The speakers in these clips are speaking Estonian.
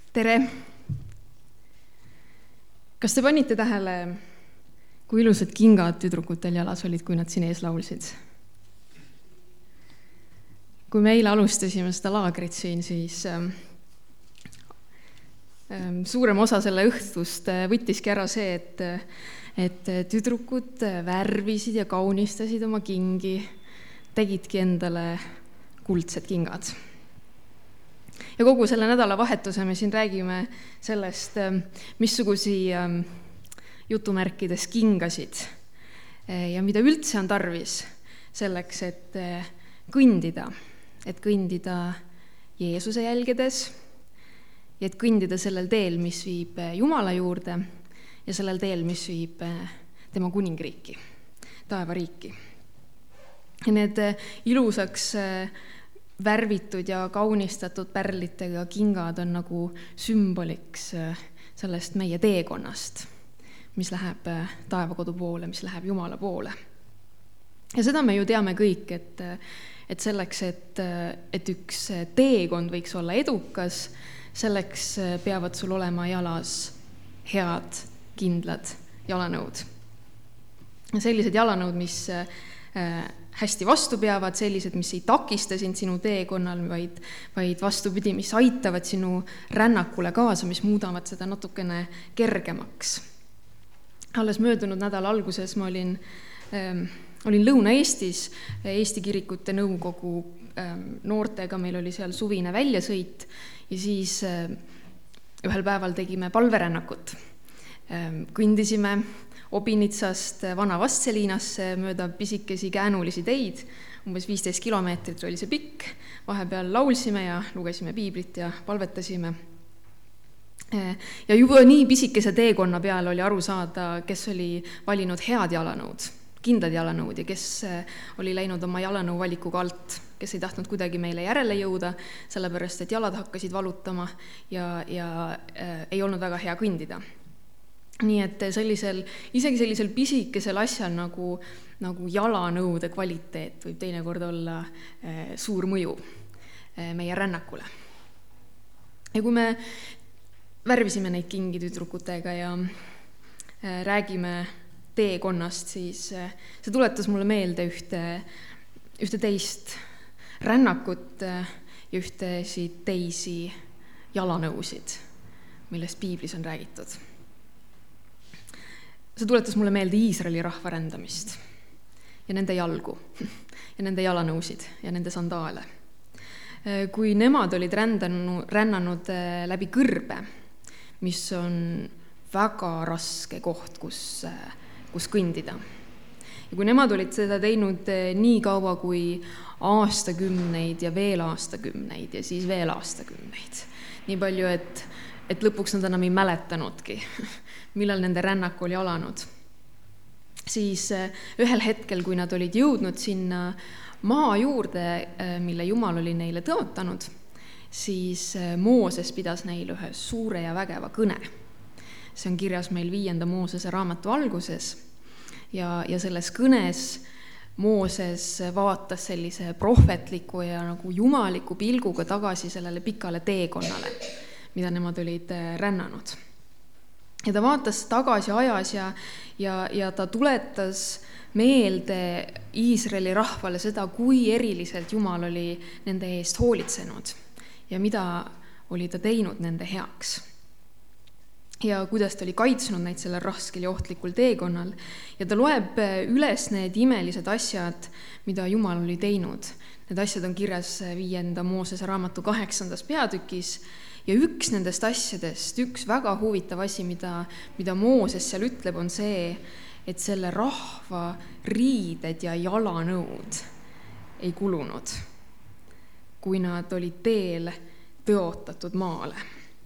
Tere! Kas te panite tähele, kui ilusad kingad tüdrukutel jalas olid, kui nad siin ees laulsid? Kui me eile alustasime seda laagrit siin, siis suurem osa selle õhtust võttiski ära see, et tüdrukud värvisid ja kaunistasid oma kingi, tegidki endale kuldsed kingad. Ja kogu selle nädalavahetuse me siin räägime sellest, missugusi jutumärkides kingasid ja mida üldse on tarvis selleks, et kõndida Jeesuse jälgedes ja et kõndida sellel teel, mis viib Jumala juurde ja sellel teel, mis viib tema kuningriiki, taevariiki. Ja need ilusaks värvitud ja kaunistatud pärlitega kingad on nagu sümboliks sellest meie teekonnast, mis läheb taevakodu poole, mis läheb Jumala poole. Ja seda me ju teame kõik, et selleks, et üks teekond võiks olla edukas, selleks peavad sul olema jalas head, kindlad jalanõud. Sellised jalanõud, mis hästi vastu peavad, sellised, mis ei takista sind sinu teekonnal, vaid vastupidi, mis aitavad sinu rännakule kaasa, mis muudavad seda natukene kergemaks. Alles möödunud nädala alguses ma olin Lõuna-Eestis Eesti Kirikute Nõukogu noortega, meil oli seal suvine väljasõit ja siis ühel päeval tegime palverännakut. Kõndisime Obinitsast Vana Vastseliinasse mööda pisikesi käänulisi teid, umbes 15 kilomeetrit oli see pikk, vahepeal laulsime ja lugesime piiblit ja palvetasime. Ja juba nii pisikese teekonna peal oli aru saada, kes oli valinud head jalanõud, kindlad jalanõud ja kes oli läinud oma jalanõu valikuga alt, kes ei tahtnud kuidagi meile järele jõuda, sellepärast et jalad hakkasid valutama ja ei olnud väga hea kõndida. Nii et isegi sellisel pisikesel asjal nagu jalanõude kvaliteet võib teinekord olla suur mõju meie rännakule. Ja kui me värvisime neid kingi tüdrukutega ja räägime teekonnast, siis see tuletas mulle meelde ühte teist rännakut ja ühtesid teisi jalanõusid, millest piiblis on räägitud. See tuletas mulle meelde Iisraeli rahva rändamist ja nende jalgu ja nende jalanõusid ja nende sandaale. Kui nemad olid rännanud läbi kõrbe, mis on väga raske koht, kus kõndida. Ja kui nemad olid seda teinud nii kaua kui aastakümneid ja veel aastakümneid ja siis veel aastakümneid, nii palju, et lõpuks nad enam ei mäletanudki, millal nende rännak oli alanud. Siis ühel hetkel, kui nad olid jõudnud sinna maa juurde, mille Jumal oli neile tõotanud, siis Mooses pidas neile ühe suure ja vägeva kõne. See on kirjas meil 5. Moosese raamatu alguses ja selles kõnes Mooses vaatas sellise prohvetliku ja nagu jumaliku pilguga tagasi sellele pikale teekonnale, mida nemad olid rännanud. Ja ta vaatas tagasi ajas ja ta tuletas meelde Iisraeli rahvale seda, kui eriliselt Jumal oli nende eest hoolitsenud ja mida oli ta teinud nende heaks. Ja kuidas ta oli kaitsnud neid sellel raskel ja ohtlikul teekonnal. Ja ta loeb üles need imelised asjad, mida Jumal oli teinud. Need asjad on kirjas 5. Moosese raamatu 8. peatükis. Ja üks nendest asjadest, üks väga huvitav asi, mida Mooses seal ütleb, on see, et selle rahva riided ja jalanõud ei kulunud, kui nad olid teel tõotatud maale.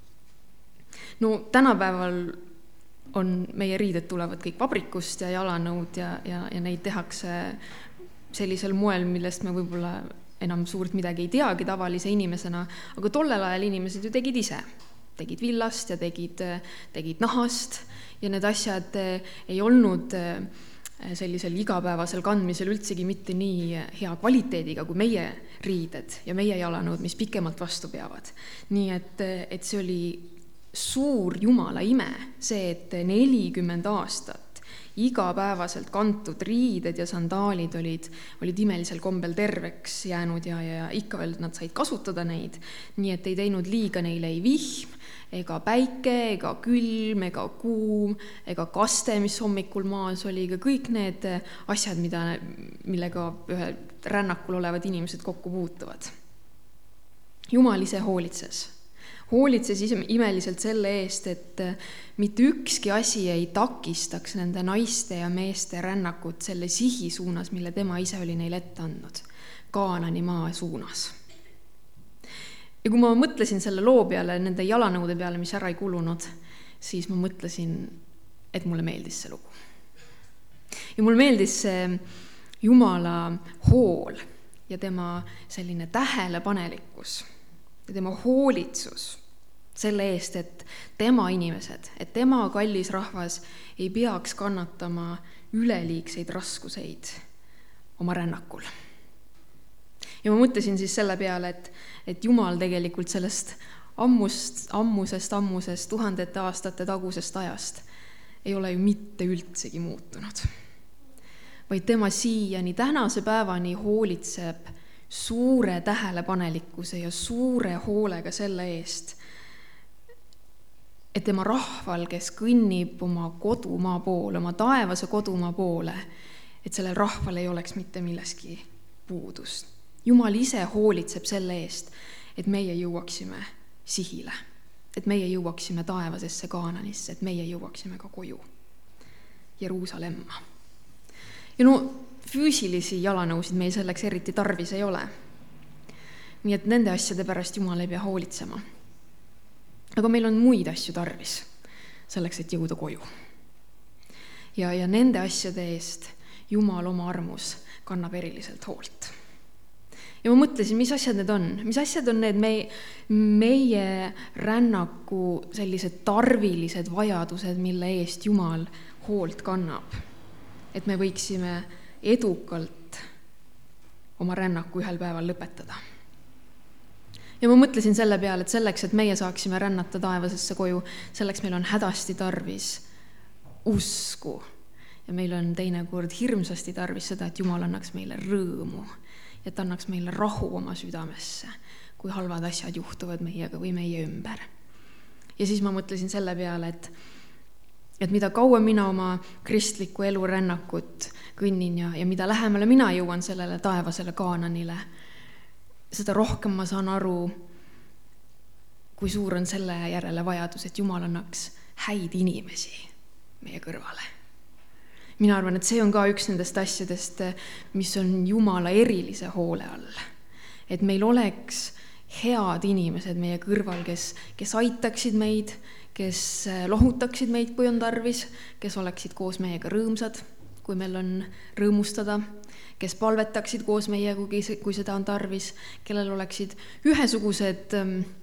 No tänapäeval on meie riided tulevad kõik vabrikust ja jalanõud ja neid tehakse sellisel moel, millest me võib-olla enam suurt midagi ei teagi tavalise inimesena, aga tollel ajal inimesed ju tegid ise. Tegid villast ja tegid nahast ja need asjad ei olnud sellisel igapäevasel kandmisel üldsegi mitte nii hea kvaliteediga kui meie riided ja meie jalanõud, mis pikemalt vastu peavad. Nii et see oli suur Jumala ime, see, et 40 aastat igapäevaselt kantud riided ja sandaalid olid imelisel kombel terveks jäänud ja ikka veel nad said kasutada neid, nii et ei teinud liiga neile ei vihm, ega päike, ega külm, ega kuum, ega kaste, mis hommikul maas oli, ega kõik need asjad, millega ühe rännakul olevad inimesed kokku puutuvad. Jumal ise hoolitses imeliselt selle eest, et mitte ükski asi ei takistaks nende naiste ja meeste rännakut selle sihi suunas, mille tema ise oli neile ette andnud, Kaanani maa suunas. Ja kui ma mõtlesin selle loo peale, nende jalanõude peale, mis ära ei kulunud, siis ma mõtlesin, et mulle meeldis see lugu. Ja mulle meeldis see Jumala hool ja tema selline tähelepanelikkus ja tema hoolitsus selle eest, et tema inimesed, et tema kallis rahvas ei peaks kannatama üleliigseid raskuseid oma rännakul. Ja ma mõtlesin siis selle peale, et Jumal tegelikult sellest ammusest tuhandete aastate tagusest ajast ei ole ju mitte üldsegi muutunud. Vaid tema siiani tänase päevani hoolitseb suure tähelepanelikkuse ja suure hoolega selle eest, et tema rahval, kes kõnnib oma kodumaa poole, oma taevase kodumaa poole, et sellel rahval ei oleks mitte milleski puudust. Jumal ise hoolitseb selle eest, et meie jõuaksime sihile, et meie jõuaksime taevasesse Kaananisse, et meie jõuaksime ka koju, Jeruusalemma. Ja füüsilisi jalanõusid meil selleks eriti tarvis ei ole. Nii et nende asjade pärast Jumal ei pea hoolitsema. Aga meil on muid asju tarvis selleks, et jõuda koju. Ja nende asjade eest Jumal oma armus kannab eriliselt hoolt. Ja ma mõtlesin, mis asjad need on? Mis asjad on need meie rännaku sellised tarvilised vajadused, mille eest Jumal hoolt kannab? Et me võiksime edukalt oma rännaku ühel päeval lõpetada. Ja ma mõtlesin selle peale, et selleks, et meie saaksime rännata taevasesse koju, selleks meil on hädasti tarvis usku. Ja meil on teinekord hirmsasti tarvis seda, et Jumal annaks meile rõõmu, et annaks meile rahu oma südamesse, kui halvad asjad juhtuvad meiega või meie ümber. Ja siis ma mõtlesin selle peale, et mida kauem mina oma kristliku elu rännakut kõnnin ja mida lähemale mina jõuan sellele taevasele Kaananile, seda rohkem ma saan aru, kui suur on selle järele vajadus, et Jumal annaks häid inimesi meie kõrvale. Mina arvan, et see on ka üks nendest asjadest, mis on Jumala erilise hoole all. Et meil oleks head inimesed meie kõrval, kes aitaksid meid, kes lohutaksid meid, kui on tarvis, kes oleksid koos meiega rõõmsad, kui meil on rõõmustada, kes palvetaksid koos meiega, kui seda on tarvis, kellel oleksid ühesugused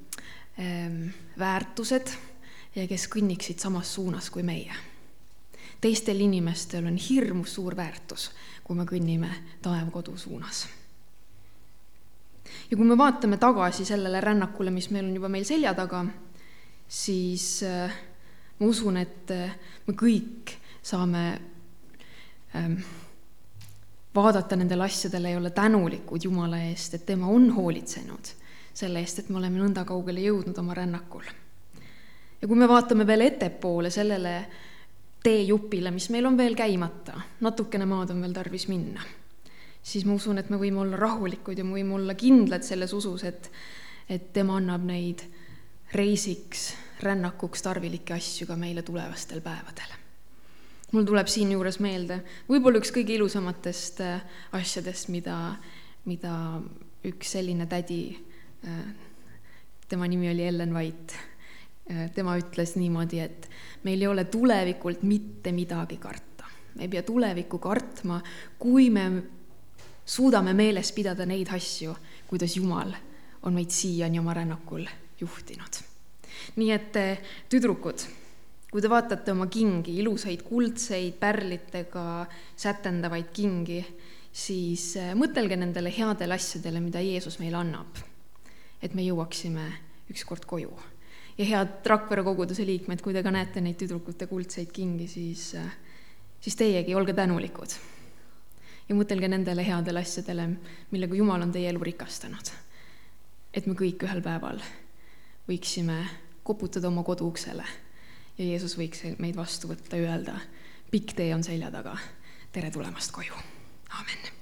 väärtused ja kes kõnniksid samas suunas kui meie. Teistel inimestel on hirmus suur väärtus, kui me kõnnime taevakodu suunas. Ja kui me vaatame tagasi sellele rännakule, mis meil on juba meil selja taga, siis ma usun, et me kõik saame vaadata nendele asjadele ja olla tänulikud Jumala eest, et tema on hoolitsenud selle eest, et me oleme nõnda kaugele jõudnud oma rännakul. Ja kui me vaatame veel ettepoole sellele teejupile, mis meil on veel käimata, natukene maad on veel tarvis minna, siis ma usun, et me võime olla rahulikud ja me võime olla kindlad selles usus, et tema annab neid reisiks, rännakuks tarvilikke asju ka meile tulevastel päevadel. Mul tuleb siin juures meelde võib-olla üks kõige ilusamatest asjadest, mida üks selline tädi, tema nimi oli Ellen White, tema ütles niimoodi, et meil ei ole tulevikult mitte midagi karta. Me ei pea tulevikku kartma, kui me suudame meeles pidada neid asju, kuidas Jumal on meid siiani oma rännakul juhtinud. Nii et tüdrukud, kui te vaatate oma kingi, ilusaid kuldseid pärlitega sätendavaid kingi, siis mõtelge nendele headele asjadele, mida Jeesus meile annab, et me jõuaksime ükskord koju. ja head Rakvere koguduse liikmed, kui te ka näete neid tüdrukute kuldseid kingi, siis teiegi olge tänulikud. Ja mõtelge nendele headele asjadele, millega Jumal on teie elu rikastanud. Et me kõik ühel päeval võiksime koputada oma koduuksele ja Jeesus võiks meid vastu võtta ja öelda, pikk tee on selja taga, tere tulemast koju. Aamen.